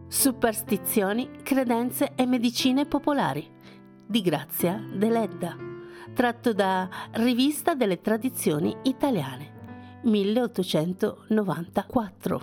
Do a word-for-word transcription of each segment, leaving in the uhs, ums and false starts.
Superstizioni, credenze e medicine popolari di Grazia Deledda, tratto da Rivista delle Tradizioni Italiane, milleottocentonovantaquattro.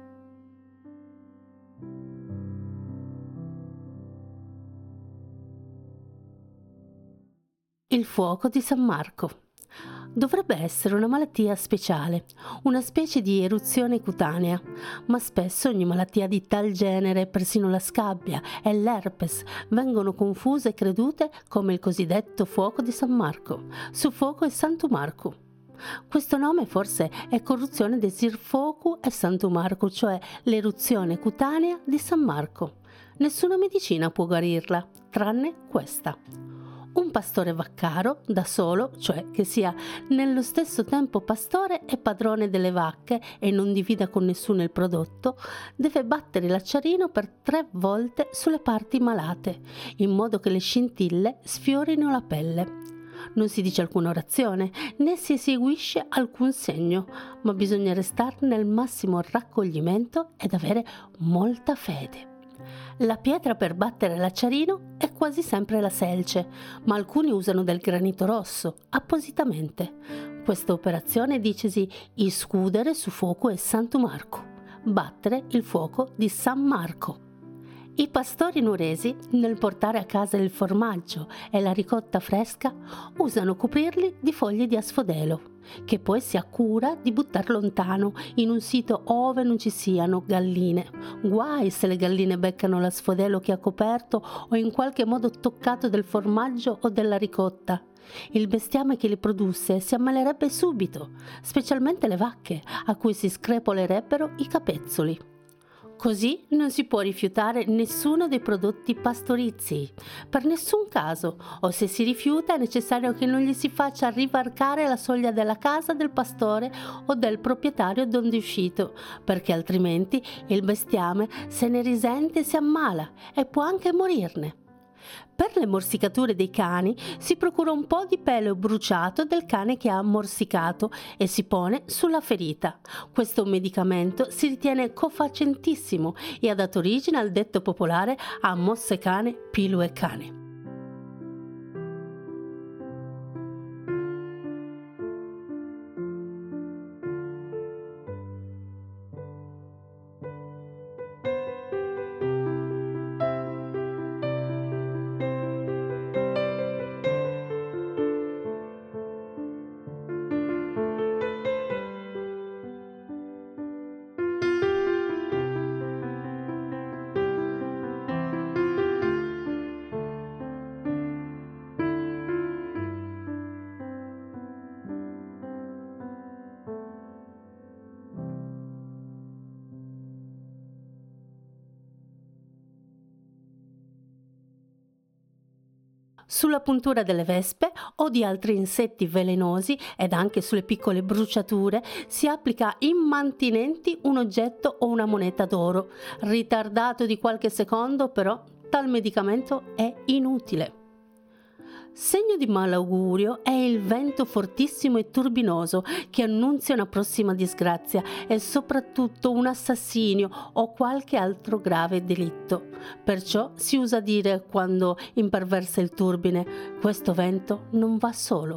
Il fuoco di San Marco. Dovrebbe essere una malattia speciale, una specie di eruzione cutanea, ma spesso ogni malattia di tal genere, persino la scabbia e l'herpes, vengono confuse e credute come il cosiddetto fuoco di San Marco, su fuoco e Santu Marco. Questo nome forse è corruzione di Sir Focu e Santu Marco, cioè l'eruzione cutanea di San Marco. Nessuna medicina può guarirla, tranne questa. Un pastore vaccaro, da solo, cioè che sia nello stesso tempo pastore e padrone delle vacche e non divida con nessuno il prodotto, deve battere l'acciarino per tre volte sulle parti malate, in modo che le scintille sfiorino la pelle. Non si dice alcuna orazione, né si eseguisce alcun segno, ma bisogna restare nel massimo raccoglimento ed avere molta fede. La pietra per battere l'acciarino è quasi sempre la selce, ma alcuni usano del granito rosso, appositamente. Questa operazione dicesi iscudere su fuoco e Santu Marco, battere il fuoco di San Marco. I pastori nuresi, nel portare a casa il formaggio e la ricotta fresca, usano coprirli di foglie di asfodelo, che poi si ha cura di buttar lontano in un sito ove non ci siano galline. Guai se le galline beccano l'asfodelo che ha coperto o in qualche modo toccato del formaggio o della ricotta. Il bestiame che li produsse si ammalerebbe subito, specialmente le vacche, a cui si screpolerebbero i capezzoli. Così non si può rifiutare nessuno dei prodotti pastorizii, per nessun caso, o se si rifiuta è necessario che non gli si faccia rivarcare la soglia della casa del pastore o del proprietario donde è uscito, perché altrimenti il bestiame se ne risente e si ammala e può anche morirne. Per le morsicature dei cani si procura un po' di pelo bruciato del cane che ha morsicato e si pone sulla ferita. Questo medicamento si ritiene cofacentissimo e ha dato origine al detto popolare a mosse cane, pilue cane. Sulla puntura delle vespe o di altri insetti velenosi ed anche sulle piccole bruciature si applica immantinenti un oggetto o una moneta d'oro. Ritardato di qualche secondo, però, tal medicamento è inutile. Segno di malaugurio è il vento fortissimo e turbinoso che annunzia una prossima disgrazia e soprattutto un assassinio o qualche altro grave delitto. Perciò si usa dire, quando imperversa il turbine, questo vento non va solo.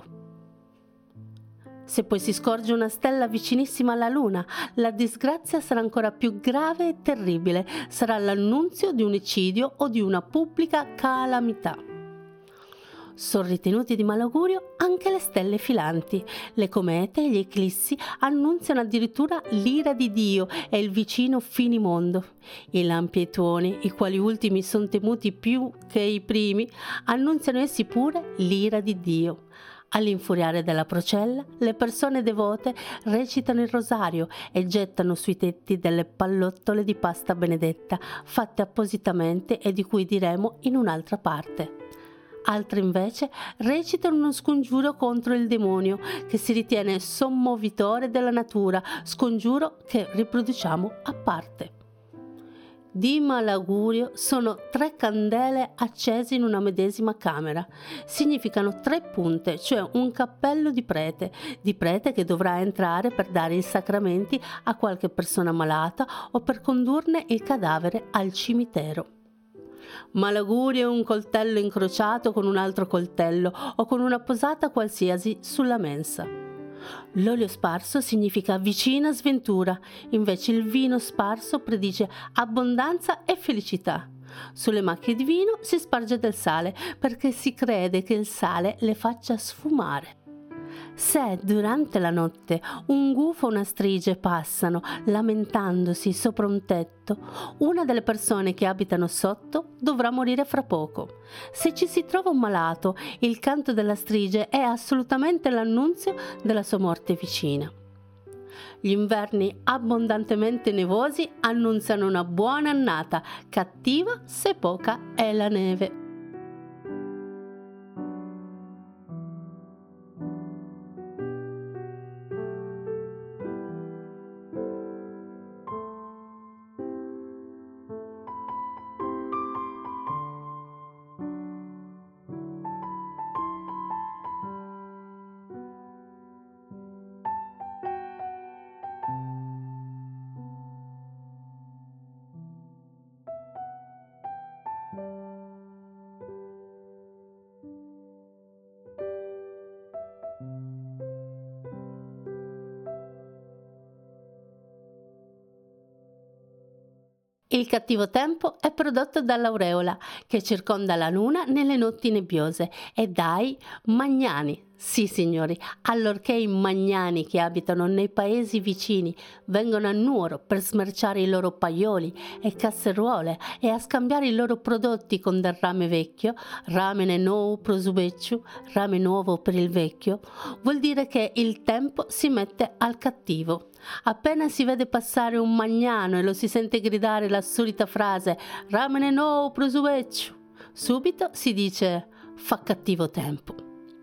Se poi si scorge una stella vicinissima alla luna, la disgrazia sarà ancora più grave e terribile, sarà l'annunzio di un eccidio o di una pubblica calamità. Sono ritenuti di malaugurio anche le stelle filanti. Le comete e gli eclissi annunziano addirittura l'ira di Dio e il vicino finimondo. I lampi e i tuoni, i quali ultimi sono temuti più che i primi, annunziano essi pure l'ira di Dio. All'infuriare della procella, le persone devote recitano il rosario e gettano sui tetti delle pallottole di pasta benedetta, fatte appositamente e di cui diremo in un'altra parte. Altre invece recitano uno scongiuro contro il demonio che si ritiene sommovitore della natura, scongiuro che riproduciamo a parte. di malaugurio sono tre candele accese in una medesima camera. Significano tre punte, cioè un cappello di prete, di prete che dovrà entrare per dare i sacramenti a qualche persona malata o per condurne il cadavere al cimitero. Malaugurio è un coltello incrociato con un altro coltello o con una posata qualsiasi sulla mensa. L'olio sparso significa vicina sventura, invece il vino sparso predice abbondanza e felicità. Sulle macchie di vino si sparge del sale perché si crede che il sale le faccia sfumare. Se durante la notte un gufo o una strige passano lamentandosi sopra un tetto, una delle persone che abitano sotto dovrà morire fra poco. Se ci si trova un malato, il canto della strige è assolutamente l'annunzio della sua morte vicina. Gli inverni abbondantemente nevosi annunziano una buona annata, cattiva se poca è la neve. Il cattivo tempo è prodotto dall'aureola che circonda la luna nelle notti nebbiose e dai magnani. Sì, signori, allorché i magnani che abitano nei paesi vicini vengono a Nuoro per smerciare i loro paioli e casseruole e a scambiare i loro prodotti con del rame vecchio, rame nou prosubecciu, rame nuovo per il vecchio, vuol dire che il tempo si mette al cattivo. Appena si vede passare un magnano e lo si sente gridare la solita frase "Ramene nou prosubecciu", subito si dice "fa cattivo tempo".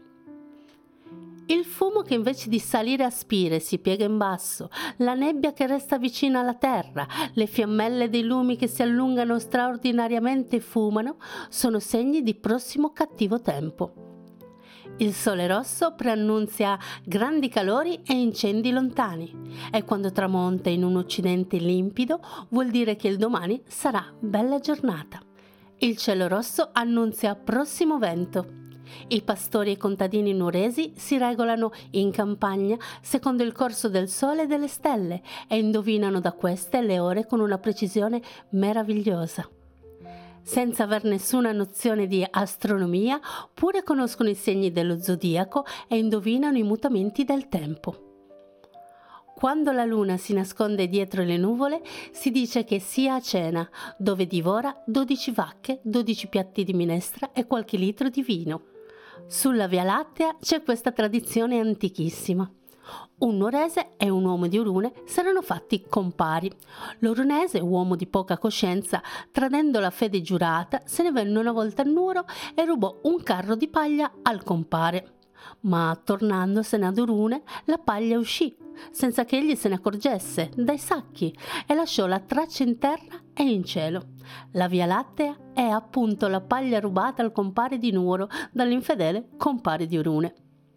Il fumo che invece di salire a spire si piega in basso, la nebbia che resta vicina alla terra, le fiammelle dei lumi che si allungano straordinariamente e fumano, sono segni di prossimo cattivo tempo. Il sole rosso preannunzia grandi calori e incendi lontani e quando tramonta in un occidente limpido vuol dire che il domani sarà bella giornata. Il cielo rosso annunzia prossimo vento. I pastori e contadini nuoresi si regolano in campagna secondo il corso del sole e delle stelle e indovinano da queste le ore con una precisione meravigliosa. Senza aver nessuna nozione di astronomia, pure conoscono i segni dello zodiaco e indovinano i mutamenti del tempo. Quando la luna si nasconde dietro le nuvole, si dice che sia a cena, dove divora dodici vacche, dodici piatti di minestra e qualche litro di vino. Sulla Via Lattea c'è questa tradizione antichissima. Un nuorese e un uomo di Orune s'erano fatti compari. L'orunese, uomo di poca coscienza, tradendo la fede giurata, se ne venne una volta a Nuoro e rubò un carro di paglia al compare. Ma tornandosene ad Orune, la paglia uscì, senza che egli se ne accorgesse, dai sacchi, e lasciò la traccia in terra e in cielo. La Via Lattea è appunto la paglia rubata al compare di Nuoro dall'infedele compare di Orune.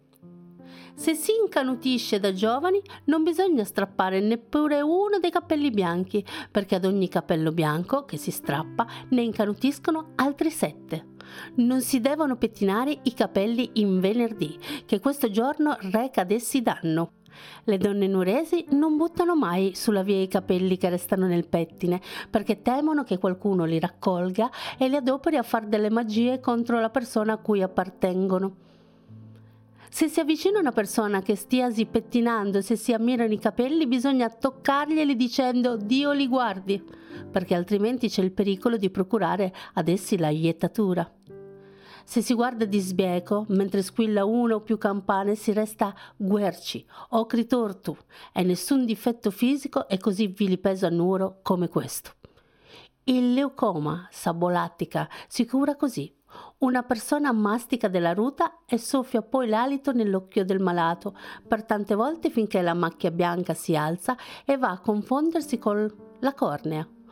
Se si incanutisce da giovani non bisogna strappare neppure uno dei capelli bianchi, perché ad ogni capello bianco che si strappa ne incanutiscono altri sette. Non si devono pettinare i capelli in venerdì, che questo giorno reca ad essi danno. Le donne nuoresi non buttano mai sulla via i capelli che restano nel pettine, perché temono che qualcuno li raccolga e li adoperi a far delle magie contro la persona a cui appartengono. Se si avvicina una persona che stiasi pettinando e se si ammirano i capelli, bisogna toccarglieli dicendo "Dio li guardi", perché altrimenti c'è il pericolo di procurare ad essi la iettatura. Se si guarda di sbieco, mentre squilla una o più campane, si resta guerci, ocri tortu, e nessun difetto fisico è così vilipeso a Nuoro come questo. Il leucoma sabolattica si cura così. Una persona mastica della ruta e soffia poi l'alito nell'occhio del malato per tante volte finché la macchia bianca si alza e va a confondersi con la cornea.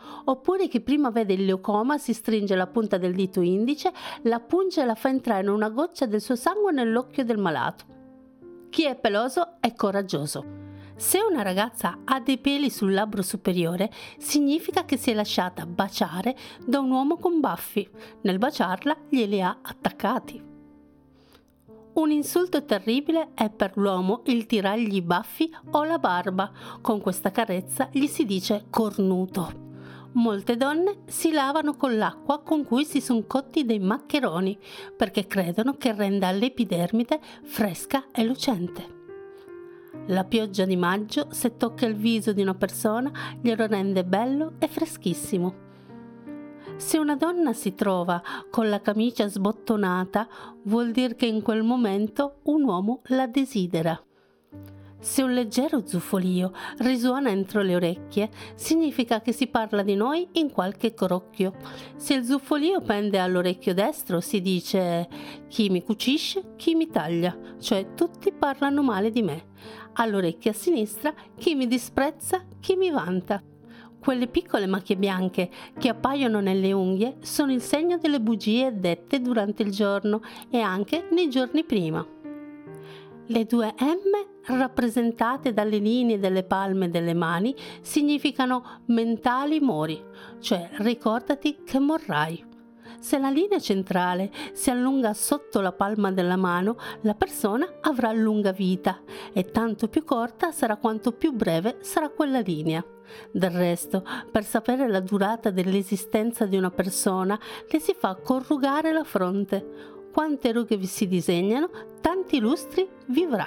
oppure chi prima vede il leucoma si stringe la punta del dito indice, la punge e la fa entrare una goccia del suo sangue nell'occhio del malato. Chi è peloso è coraggioso. Se una ragazza ha dei peli sul labbro superiore, significa che si è lasciata baciare da un uomo con baffi. Nel baciarla glieli ha attaccati. Un insulto terribile è per l'uomo il tirargli i baffi o la barba. Con questa carezza gli si dice cornuto. Molte donne si lavano con l'acqua con cui si sono cotti dei maccheroni, perché credono che renda l'epidermide fresca e lucente. La pioggia di maggio, se tocca il viso di una persona, glielo rende bello e freschissimo. Se una donna si trova con la camicia sbottonata, vuol dire che in quel momento un uomo la desidera. Se un leggero zuffolio risuona entro le orecchie, significa che si parla di noi in qualche crocchio. Se il zuffolio pende all'orecchio destro, si dice chi mi cucisce, chi mi taglia, cioè tutti parlano male di me. All'orecchio a sinistra, chi mi disprezza, chi mi vanta. Quelle piccole macchie bianche che appaiono nelle unghie sono il segno delle bugie dette durante il giorno e anche nei giorni prima. Le due M rappresentate dalle linee delle palme delle mani significano mentali mori, cioè ricordati che morrai. Se la linea centrale si allunga sotto la palma della mano, la persona avrà lunga vita e tanto più corta sarà quanto più breve sarà quella linea. Del resto, per sapere la durata dell'esistenza di una persona, le si fa corrugare la fronte. Quante rughe vi si disegnano, tanti lustri vivrà.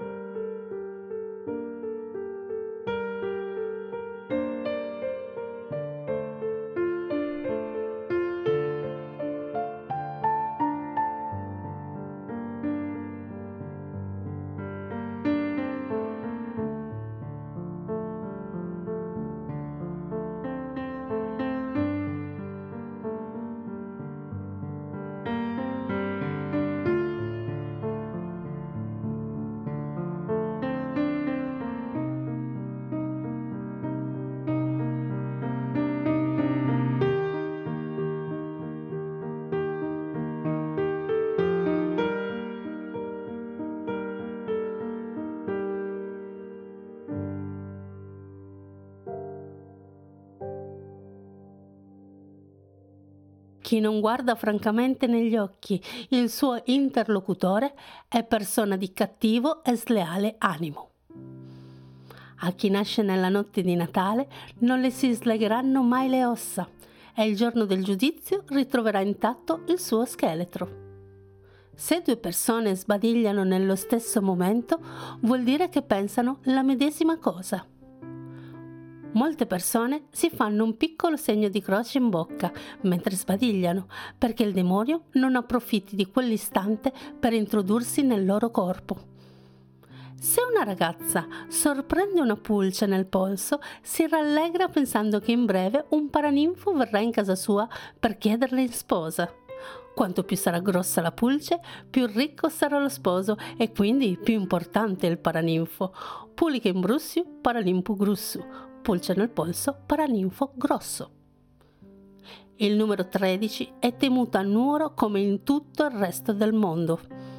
Chi non guarda francamente negli occhi il suo interlocutore è persona di cattivo e sleale animo. A chi nasce nella notte di Natale non le si slegheranno mai le ossa e il giorno del giudizio ritroverà intatto il suo scheletro. Se due persone sbadigliano nello stesso momento, vuol dire che pensano la medesima cosa. Molte persone si fanno un piccolo segno di croce in bocca mentre sbadigliano, perché il demonio non approfitti di quell'istante per introdursi nel loro corpo. Se una ragazza sorprende una pulce nel polso, si rallegra pensando che in breve un paraninfo verrà in casa sua per chiederle in sposa. Quanto più sarà grossa la pulce, più ricco sarà lo sposo e quindi più importante il paraninfo. Puliche in brussio, paraninfo grussu. Pulce nel polso, paraninfo grosso. Il numero tredici è temuto a Nuoro come in tutto il resto del mondo.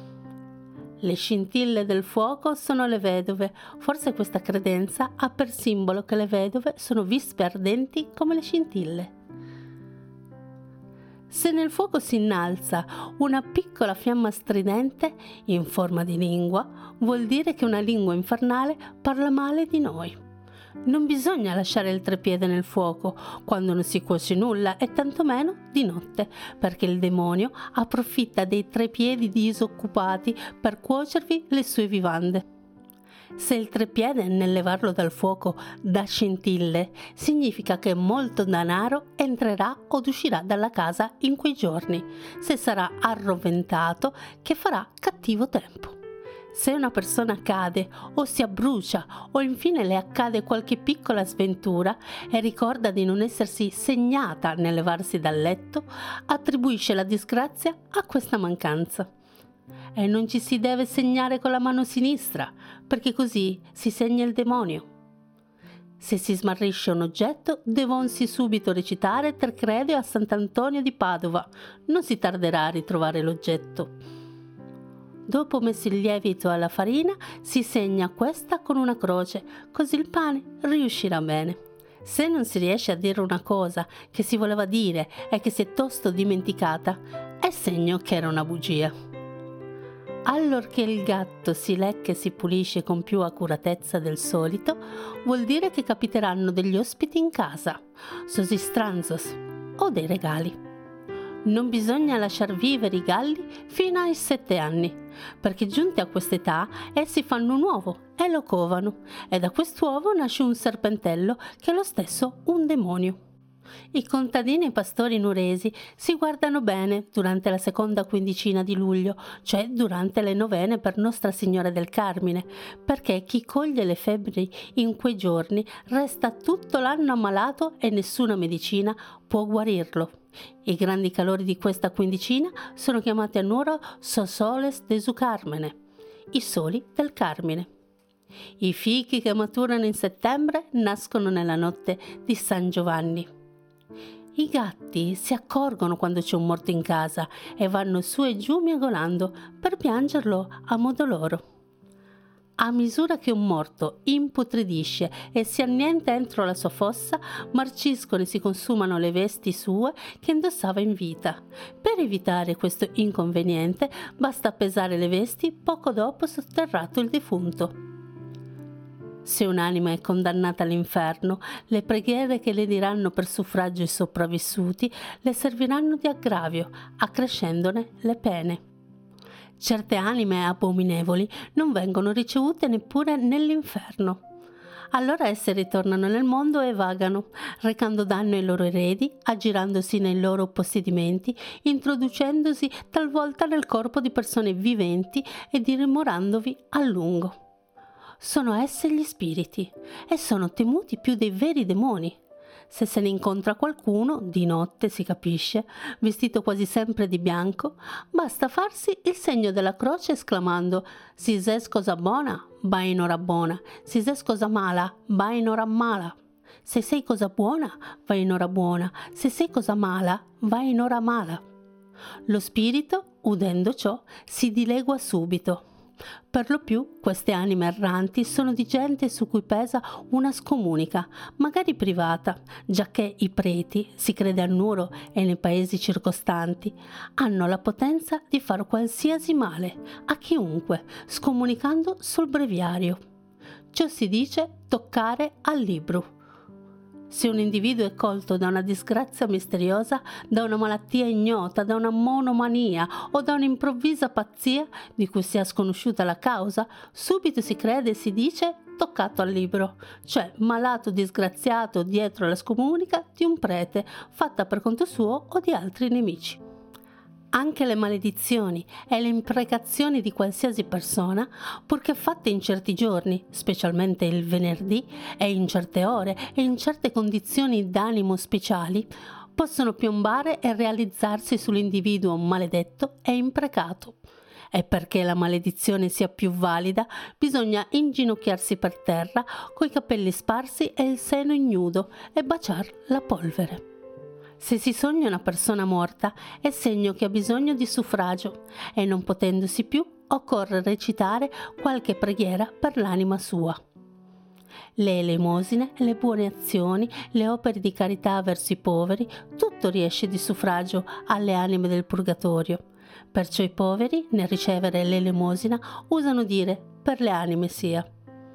Le scintille del fuoco sono le vedove. Forse questa credenza ha per simbolo che le vedove sono vispe ardenti come le scintille. Se nel fuoco si innalza una piccola fiamma stridente in forma di lingua, vuol dire che una lingua infernale parla male di noi. Non bisogna lasciare il trepiede nel fuoco quando non si cuoce nulla e tantomeno di notte, perché il demonio approfitta dei trepiedi disoccupati per cuocervi le sue vivande. Se il trepiede nel levarlo dal fuoco dà scintille, significa che molto denaro entrerà o uscirà dalla casa in quei giorni. Se sarà arroventato, che farà cattivo tempo. Se una persona cade o si abbrucia o infine le accade qualche piccola sventura e ricorda di non essersi segnata nel levarsi dal letto, attribuisce la disgrazia a questa mancanza. E non ci si deve segnare con la mano sinistra, perché così si segna il demonio. Se si smarrisce un oggetto, devonsi subito recitare Ter Credo a Sant'Antonio di Padova. Non si tarderà a ritrovare l'oggetto. Dopo messo il lievito alla farina, si segna questa con una croce, così il pane riuscirà bene. Se non si riesce a dire una cosa che si voleva dire e che si è tosto dimenticata, è segno che era una bugia. Allorché il gatto si lecca e si pulisce con più accuratezza del solito, vuol dire che capiteranno degli ospiti in casa, sosi stranzos, o dei regali. Non bisogna lasciar vivere i galli fino ai sette anni, perché giunti a quest'età essi fanno un uovo e lo covano, e da quest'uovo nasce un serpentello che è lo stesso un demonio. I contadini e i pastori nuresi si guardano bene durante la seconda quindicina di luglio, cioè durante le novene per Nostra Signora del Carmine, perché chi coglie le febbri in quei giorni resta tutto l'anno ammalato e nessuna medicina può guarirlo. I grandi calori di questa quindicina sono chiamati a Nuoro Sosoles de su Carmine, i soli del Carmine. I fichi che maturano in settembre nascono nella notte di San Giovanni. I gatti si accorgono quando c'è un morto in casa e vanno su e giù miagolando per piangerlo a modo loro. A misura che un morto imputridisce e si annienta entro la sua fossa, marciscono e si consumano le vesti sue che indossava in vita. Per evitare questo inconveniente basta pesare le vesti poco dopo sotterrato il defunto. Se un'anima è condannata all'inferno, le preghiere che le diranno per suffragio i sopravvissuti le serviranno di aggravio, accrescendone le pene. Certe anime abominevoli non vengono ricevute neppure nell'inferno. Allora esse ritornano nel mondo e vagano, recando danno ai loro eredi, aggirandosi nei loro possedimenti, introducendosi talvolta nel corpo di persone viventi e dimorandovi a lungo. Sono essi gli spiriti e sono temuti più dei veri demoni. Se se ne incontra qualcuno, di notte si capisce, vestito quasi sempre di bianco, basta farsi il segno della croce esclamando «Si ses cosa buona, va in ora buona, si ses cosa mala, va in ora mala». Se sei cosa buona, va in ora buona, se sei cosa mala, va in ora mala. Lo spirito, udendo ciò, si dilegua subito. Per lo più queste anime erranti sono di gente su cui pesa una scomunica, magari privata, giacché i preti, si crede a Nuoro e nei paesi circostanti, hanno la potenza di far qualsiasi male a chiunque, scomunicando sul breviario. Ciò si dice toccare al libro. Se un individuo è colto da una disgrazia misteriosa, da una malattia ignota, da una monomania o da un'improvvisa pazzia di cui sia sconosciuta la causa, subito si crede e si dice toccato al libro, cioè malato disgraziato dietro la scomunica di un prete, fatta per conto suo o di altri nemici. Anche le maledizioni e le imprecazioni di qualsiasi persona, purché fatte in certi giorni, specialmente il venerdì, e in certe ore e in certe condizioni d'animo speciali, possono piombare e realizzarsi sull'individuo maledetto e imprecato. E perché la maledizione sia più valida, bisogna inginocchiarsi per terra, coi capelli sparsi e il seno ignudo, e baciar la polvere. Se si sogna una persona morta è segno che ha bisogno di suffragio e non potendosi più occorre recitare qualche preghiera per l'anima sua. Le elemosine, le buone azioni, le opere di carità verso i poveri, tutto riesce di suffragio alle anime del purgatorio. Perciò i poveri, nel ricevere l'elemosina, usano dire per le anime sia.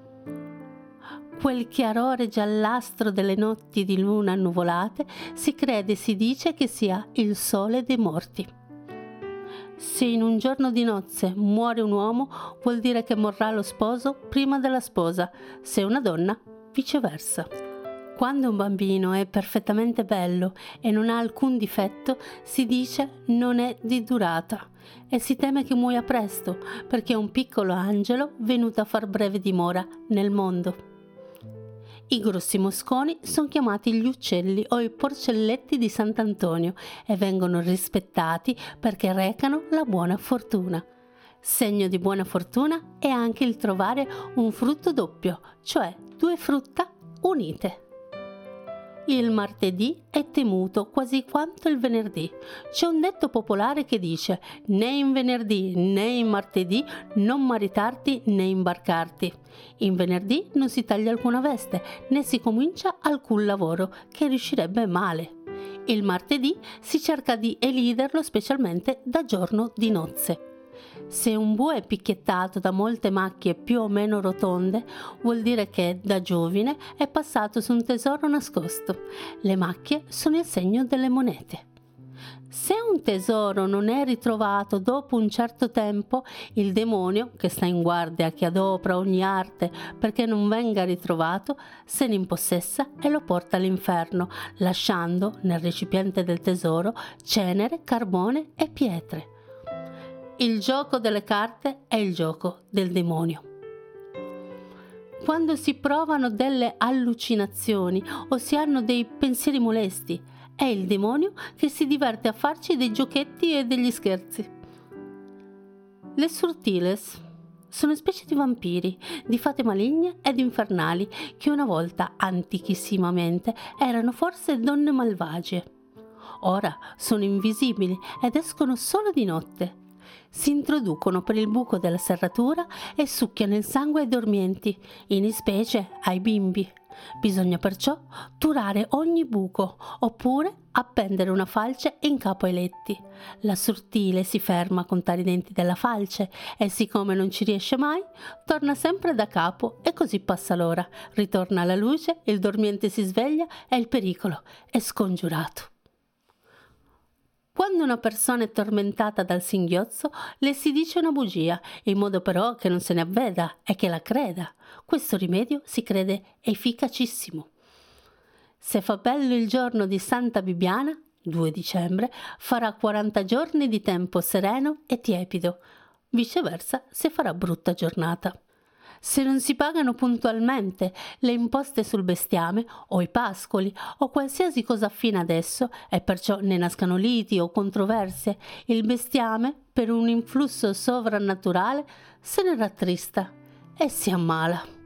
Quel chiarore giallastro delle notti di luna annuvolate si crede e si dice che sia il sole dei morti. Se in un giorno di nozze muore un uomo, vuol dire che morrà lo sposo prima della sposa, se una donna, viceversa. Quando un bambino è perfettamente bello e non ha alcun difetto, si dice non è di durata e si teme che muoia presto, perché è un piccolo angelo venuto a far breve dimora nel mondo. I grossi mosconi sono chiamati gli uccelli o i porcelletti di Sant'Antonio e vengono rispettati perché recano la buona fortuna. Segno di buona fortuna è anche il trovare un frutto doppio, cioè due frutta unite. Il martedì è temuto quasi quanto il venerdì. C'è un detto popolare che dice: né in venerdì né in martedì non maritarti né imbarcarti. In venerdì non si taglia alcuna veste né si comincia alcun lavoro, che riuscirebbe male. Il martedì si cerca di eliderlo, specialmente da giorno di nozze. Se un bue è picchiettato da molte macchie più o meno rotonde, vuol dire che da giovine è passato su un tesoro nascosto. Le macchie sono il segno delle monete. Se un tesoro non è ritrovato dopo un certo tempo, il demonio, che sta in guardia, che adopera ogni arte perché non venga ritrovato, se ne impossessa e lo porta all'inferno, lasciando nel recipiente del tesoro cenere, carbone e pietre. Il gioco delle carte è il gioco del demonio. Quando si provano delle allucinazioni o si hanno dei pensieri molesti, è il demonio che si diverte a farci dei giochetti e degli scherzi. Le surtiles sono specie di vampiri, di fate maligne ed infernali che una volta, antichissimamente, erano forse donne malvagie. Ora sono invisibili ed escono solo di notte. Si introducono per il buco della serratura e succhiano il sangue ai dormienti, in specie ai bimbi. Bisogna perciò turare ogni buco, oppure appendere una falce in capo ai letti. La surtile si ferma a contare i denti della falce e, siccome non ci riesce mai, torna sempre da capo e così passa l'ora. Ritorna la luce, il dormiente si sveglia e il pericolo è scongiurato. Quando una persona è tormentata dal singhiozzo, le si dice una bugia, in modo però che non se ne avveda e che la creda. Questo rimedio si crede efficacissimo. Se fa bello il giorno di Santa Bibiana, due dicembre, farà quaranta giorni di tempo sereno e tiepido. Viceversa, se farà brutta giornata. Se non si pagano puntualmente le imposte sul bestiame o i pascoli o qualsiasi cosa affine ad esso, e perciò ne nascano liti o controversie, il bestiame, per un influsso sovrannaturale, se ne rattrista e si ammala.